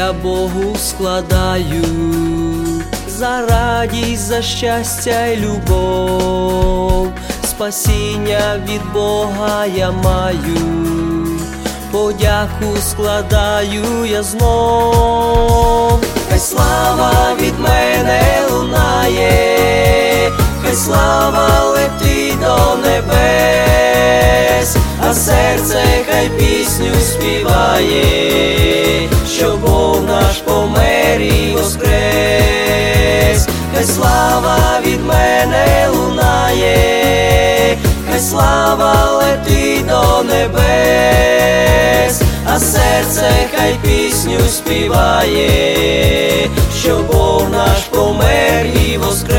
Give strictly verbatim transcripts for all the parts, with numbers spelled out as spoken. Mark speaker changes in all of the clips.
Speaker 1: я Богу складаю, за радість, за щастя й любов, спасіння від Бога я маю, подяку складаю я знов. Хай слава від мене лунає, хай слава летить до небес, а серце хай пісню співає, що Бог наш помер і воскрес. Хай слава від мене лунає, хай слава летить до небес, а серце хай пісню співає, що Бог наш помер і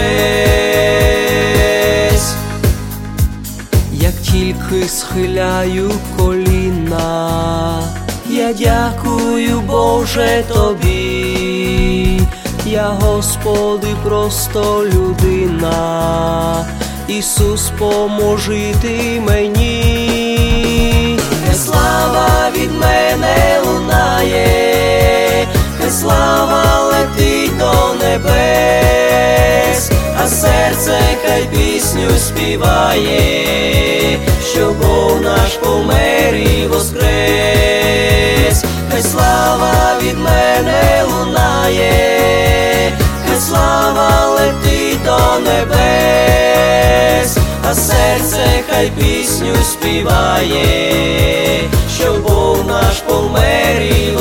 Speaker 1: воскрес. Як тільки схиляю коліна, я дякую, Боже, Тобі. Я, Господи, просто людина, Ісус, поможи Ти мені. Хай слава від мене лунає, хай слава летить до небес, а серце хай пісню співає, що Бог наш помер і воскрес. Хай слава від мене лунає, хай слава летить до небес, а серце хай пісню співає, що Бог наш помер і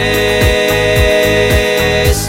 Speaker 1: воскрес.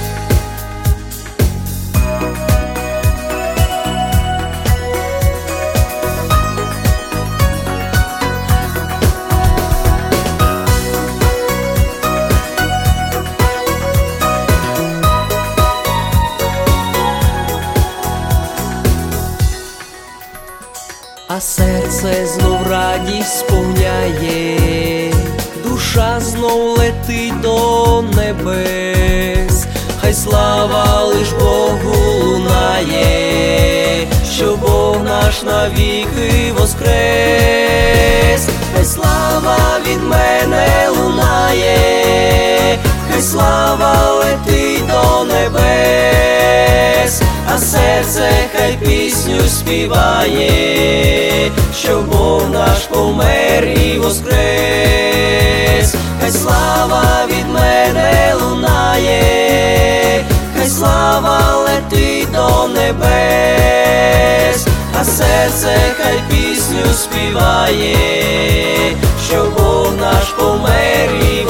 Speaker 1: А серце знов радість сповняє, душа знов летить до небес. Хай слава лиш Богу лунає, що Бог наш навіки воскрес. Хай слава від мене лунає, хай слава летить до небес, а серце хай пісню співає, що Бог наш помер і воскрес. Хай слава від мене лунає, хай слава летить до небес, а серце хай пісню співає, що Бог наш помер і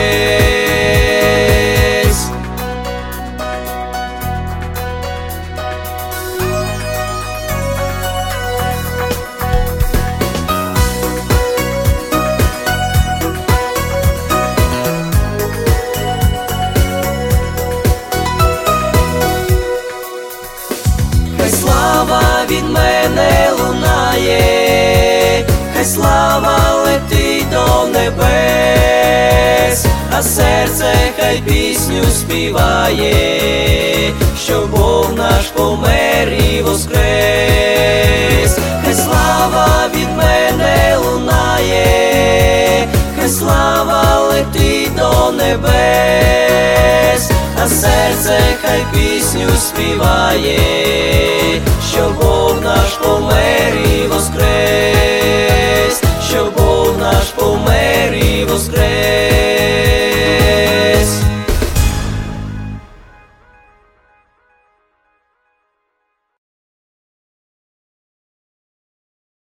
Speaker 1: воскрес. Слава від мене лунає, хай слава летить до небес, а серце хай пісню співає, що Бог наш помер і воскрес. Хай слава від мене лунає, хай слава летить до небес, а серце хай пісню співає, що Бог наш помер і воскрес.